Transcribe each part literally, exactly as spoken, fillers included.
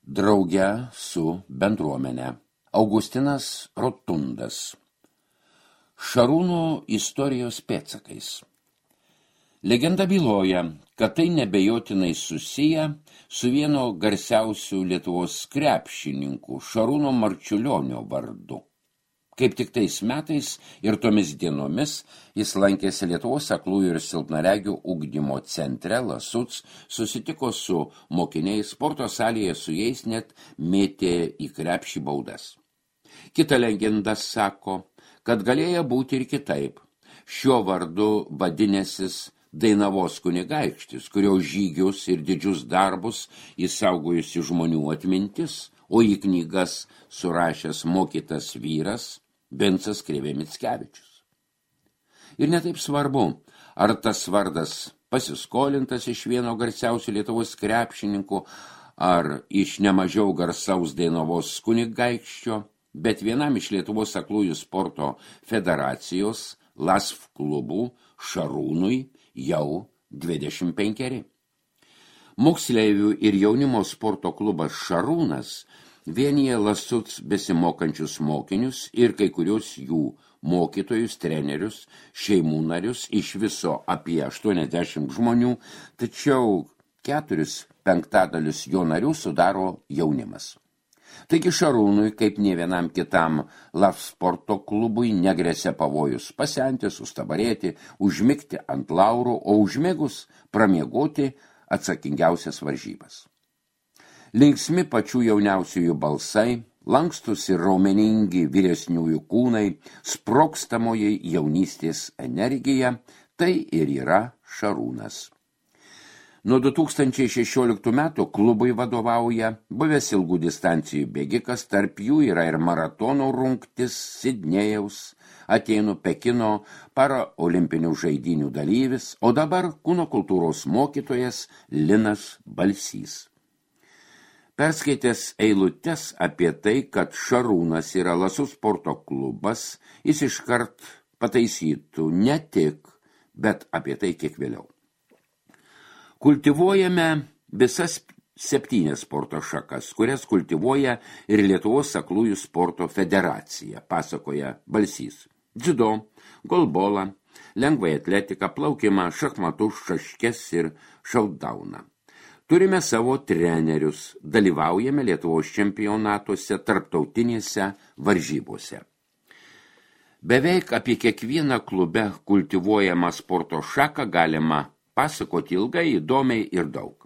drauge su bendruomene. Augustinas Rotundas. Šarūno istorijos pėdsakais. Legenda byloja, kad tai nebejotinai susiję su vieno garsiausių Lietuvos krepšininkų Šarūno Marčiulionio vardu. Kaip tik tais metais ir tomis dienomis jis lankėsi Lietuvos aklųjų ir silpnaregių ugdymo centre Lasuc, susitiko su mokiniais, sporto salėje su jais net mėtė į krepšį baudas. Kita legenda sako, kad galėjo būti ir kitaip. Šiuo vardu vadinęsis Dainavos kunigaikštis, kurio žygius ir didžius darbus įsaugojusi žmonių atmintis, o į knygas surašęs mokytas vyras Vincas Krėvė Mickevičius. Ir netaip svarbu, ar tas vardas pasiskolintas iš vieno garsiausių Lietuvos krepšininkų, ar iš nemažiau garsaus Dainavos kunigaikščio, bet vienam iš Lietuvos aklųjų sporto federacijos LASF klubų Šarūnui jau dvidešimt penkeri. Moksleivių ir jaunimo sporto klubas Šarūnas vienyje Lasuc besimokančius mokinius ir kai kurios jų mokytojus, trenerius, šeimų narius, iš viso apie aštuoniasdešimt žmonių, tačiau keturis penktadalius jo narių sudaro jaunimas. Taigi Šarūnui, kaip nė vienam kitam LASF sporto klubui, negresia pavojus pasenti, sustabarėti, užmigti ant laurų, o užmigus pramiegoti atsakingiausias varžybas. Linksmi pačių jauniausiųjų balsai, lankstus ir raumeningi vyresniųjų kūnai, sprogstamoji jaunystės energija, tai ir yra Šarūnas. Nuo du tūkstančiai šešioliktų metų klubui vadovauja buvęs ilgų distancijų bėgikas, tarp jų yra ir maratono rungtis, Sidnėjaus, Atėnų, Pekino, paraolimpinių žaidynių dalyvis, o dabar kūno kultūros mokytojas Linas Balsys. Perskaitęs eilutes apie tai, kad Šarūnas yra Lasuc sporto klubas, jis iškart pataisytų ne tik, bet apie tai kiek vėliau. Kultivuojame visas septynias sporto šakas, kurias kultivuoja ir Lietuvos aklųjų sporto federacija, pasakoja Balsys. Dziudo, golbolą, lengvai atletiką, plaukimą, šachmatus, šaškes ir šautdauną. Turime savo trenerius, dalyvaujame Lietuvos čempionatuose, tarptautinėse varžybose. Beveik apie kiekvieną klube kultivuojamą sporto šaką galima pasakoti ilgai, įdomiai ir daug.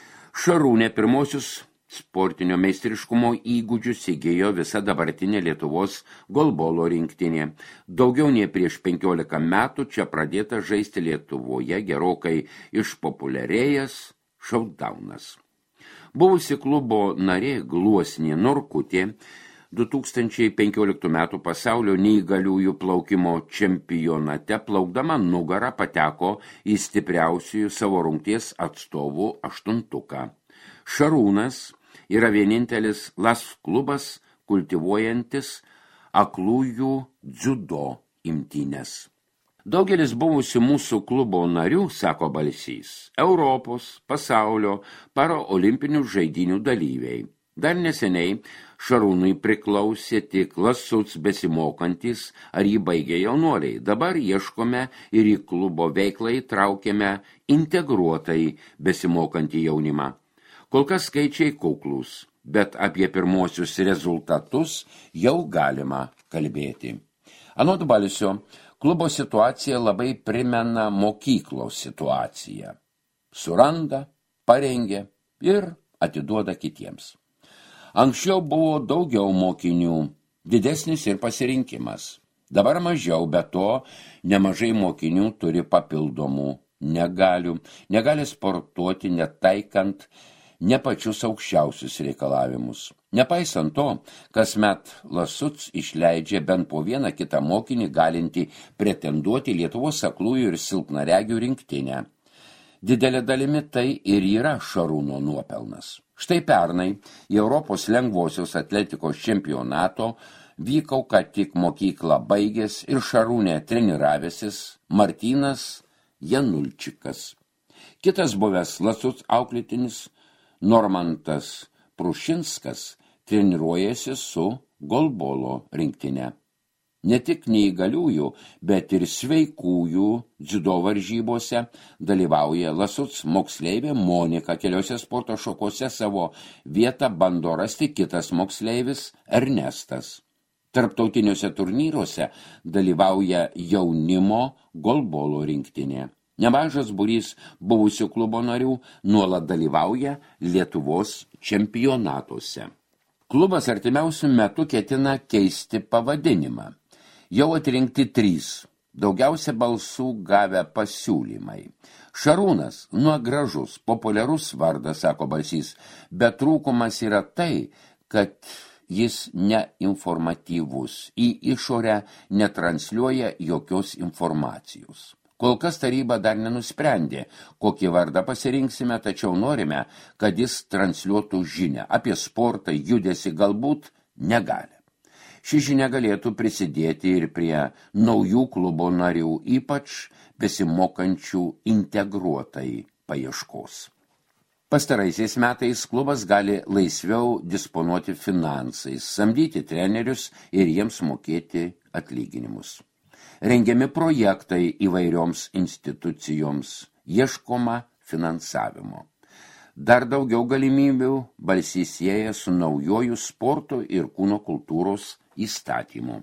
Šarūne pirmosius sportinio meistriškumo įgūdžius įgijo visa dabartinė Lietuvos golbolo rinktinė. Daugiau nei prieš penkiolika metų čia pradėta žaisti Lietuvoje gerokai išpopuliarėjęs šautdaunas. Buvusi klubo narė Gluosnė Norkutė du tūkstančiai penkioliktų metų pasaulio neįgaliųjų plaukimo čempionate plaukdama nugarą pateko į stipriausiųjų savo rungties atstovų aštuntuką. Šarūnas yra vienintelis LASF klubas kultivuojantis aklųjų dziudo imtynes. Daugelis buvusių mūsų klubo narių, sako Balsys, Europos, pasaulio, paraolimpinių žaidynių dalyviai. Dar neseniai Šarūnui priklausė tik Lasuc besimokantis ar jį baigė jaunuoliai. Dabar ieškome ir į klubo veiklą įtraukėme integruotai besimokantį jaunimą. Kol kas skaičiai kuklūs, bet apie pirmosius rezultatus jau galima kalbėti. Anot Balsio, klubo situacija labai primena mokyklos situaciją. Suranda, parengia ir atiduoda kitiems. Anksčiau buvo daugiau mokinių, didesnis ir pasirinkimas. Dabar mažiau, bet to nemažai mokinių turi papildomų negalių, negali sportuoti netaikant ne pačius aukščiausius reikalavimus. Nepaisant to, kasmet Lasuc išleidžia bent po vieną kitą mokinį galinti pretenduoti Lietuvos aklųjų ir silpnaregių rinktinę. Didelė dalimi tai ir yra Šarūno nuopelnas. Štai pernai į Europos lengvosios atletikos čempionato vykau, kad tik mokyklą baigęs ir Šarūne treniravęsis Martynas Janulčikas. Kitas buvęs Lasuc auklėtinis Normantas Prušinskas treniruojasi su golbolo rinktine. Ne tik neįgaliųjų, bet ir sveikųjų dziudo varžybose dalyvauja Lasuc moksleivė Monika. Keliose sporto šakose savo vietą bando rasti kitas moksleivis Ernestas. Tarptautiniuose turnyruose dalyvauja jaunimo golbolo rinktinė. Nemažas būrys buvusių klubo narių nuolat dalyvauja Lietuvos čempionatuose. Klubas artimiausiu metu ketina keisti pavadinimą. Jau atrinkti trys, daugiausia balsų gavę pasiūlymai. Šarūnas, nuo gražus, populiarus vardas, sako Balsys, bet trūkumas yra tai, kad jis neinformatyvus, į išorę netransliuoja jokios informacijos. Kol kas taryba dar nenusprendė, kokį vardą pasirinksime, tačiau norime, kad jis transliuotų žinią apie sportą, judesį, galbūt negali. Ši žinia galėtų prisidėti ir prie naujų klubo narių, ypač besimokančių integruotai paieškos. Pastaraisiais metais klubas gali laisviau disponuoti finansais, samdyti trenerius ir jiems mokėti atlyginimus. Rengiami projektai įvairioms institucijoms, ieškoma finansavimo. Dar daugiau galimybių Balsys sieja su naujoju sporto ir kūno kultūros įstatymu.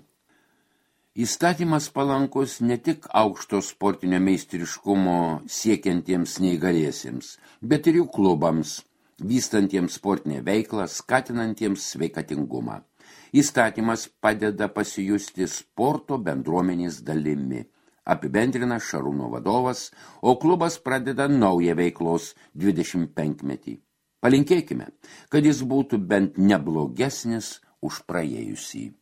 Įstatymas palankus ne tik aukšto sportinio meistriškumo siekiantiems neįgaliesiems, bet ir jų klubams, vystantiems sportinę veiklą, skatinantiems sveikatingumą. Įstatymas padeda pasijusti sporto bendruomenės dalimi, apibendrina Šarūno vadovas, o klubas pradeda naują veiklos dvidešimt penkmetį. Palinkėkime, kad jis būtų bent neblogesnis už praėjusį.